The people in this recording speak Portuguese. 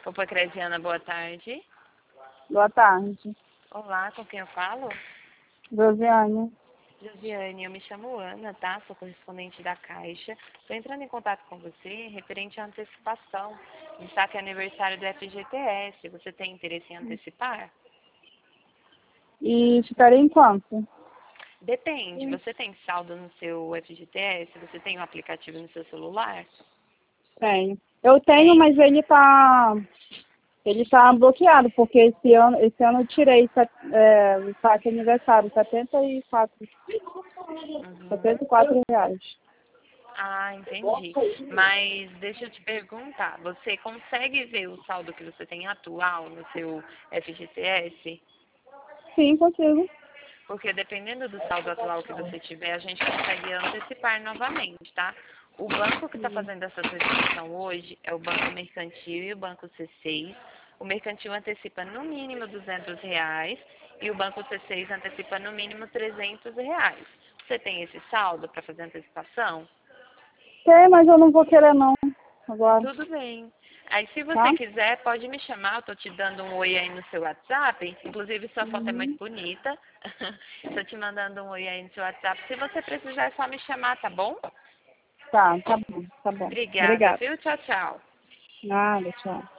Opa, Cresiana, boa tarde. Boa tarde. Olá, com quem eu falo? Josiane. Josiane, eu me chamo Ana, tá? Sou correspondente da Caixa. Estou entrando em contato com você referente à antecipação. Está que é aniversário do FGTS. Você tem interesse em antecipar? E ficaria em quanto? Depende. Você tem saldo no seu FGTS? Você tem o aplicativo no seu celular? Tenho. Eu tenho, Tem? mas ele tá bloqueado, porque esse ano eu tirei o saque aniversário, Uhum. R$ 74. Ah, entendi. Mas deixa eu te perguntar, você consegue ver o saldo que você tem atual no seu FGTS? Sim, consigo. Porque dependendo do saldo atual que você tiver, a gente consegue antecipar novamente, tá? O banco que está fazendo essa antecipação hoje é o Banco Mercantil e o Banco C6. O Mercantil antecipa no mínimo R$ 200 e o Banco C6 antecipa no mínimo R$ 300. Você tem esse saldo para fazer antecipação? Tem, mas eu não vou querer não, agora, Tudo bem. Aí, se tá? você quiser, pode me chamar. Eu tô te dando um oi aí no seu WhatsApp. Inclusive, sua foto é muito Uhum. bonita. Tô te mandando um oi aí no seu WhatsApp. Se você precisar, é só me chamar, tá bom? Tá bom, tá bom. Obrigada, Obrigada. viu? Tchau, tchau. Nada, tchau.